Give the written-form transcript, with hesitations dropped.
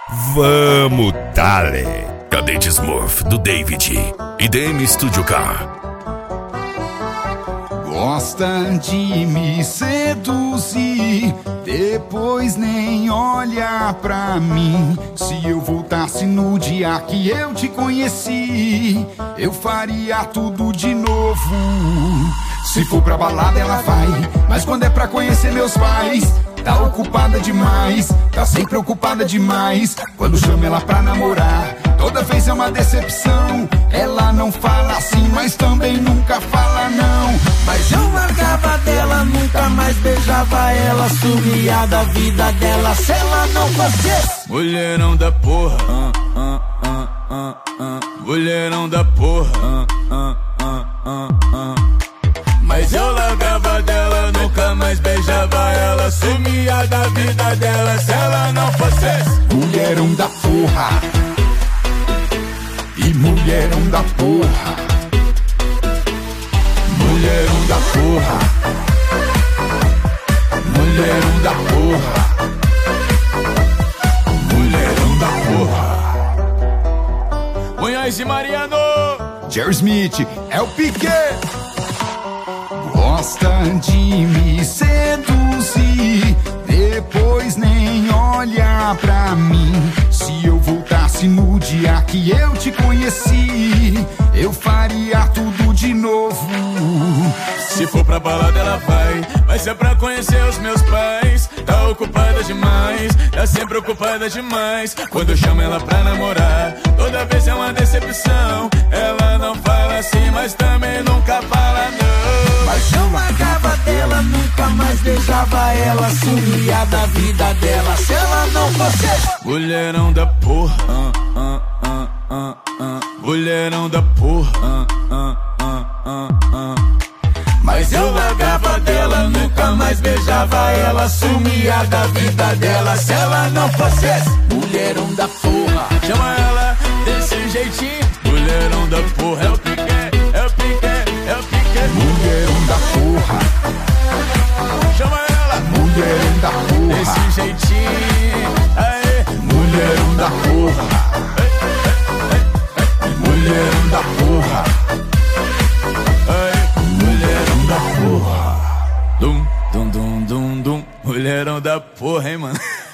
Vamos, Dale! Cadete Smurf, do David. IDM Studio Car. Gosta de me seduzir, depois nem olha pra mim. Se eu voltasse no dia que eu te conheci, eu faria tudo de novo. Se for pra balada ela vai, mas quando é pra conhecer meus pais, tá ocupada demais, tá sempre ocupada demais. Quando chamo ela pra namorar, toda vez é uma decepção. Ela não fala assim, mas também nunca fala não. Mas eu largava dela, nunca mais beijava ela, sumia da vida dela se ela não fosse mulherão da porra, mulherão da porra, Mas eu largava dela, nunca mais beijava ela, sumia da vida dela se ela não fosse mulherão da porra. E mulherão da porra. Mulherão da porra. Mulherão da porra. Mulherão da porra. Munhoz e Mariano, Jerry Smith, é o Piquet. Gosta de me seduzir, depois nem olha pra mim. Se eu voltasse no dia que eu te conheci, eu faria tudo de novo. Se for pra balada ela vai ser pra conhecer os meus pais. Tá ocupada demais, tá sempre ocupada demais. Quando eu chamo ela pra namorar, toda vez é uma decepção. Ela não fala assim, mas também nunca fala não. Mas eu largava dela, nunca mais beijava ela, sumia da vida dela se ela não fosse mulherão da porra, mulherão da porra, Mas eu largava dela, nunca mais beijava ela, sumia da vida dela se ela não fosse mulherão da porra. Chama ela desse jeitinho, mulherão da porra. É o Piquet, é o Piquet, é o Piquet. Mulherão da porra. Chama ela, mulherão da porra. Desse jeitinho, aê. Mulherão da porra. Mulherão da porra. Mulherão da porra. Dum, dum, dum, dum, dum. Mulherão da porra, hein, mano.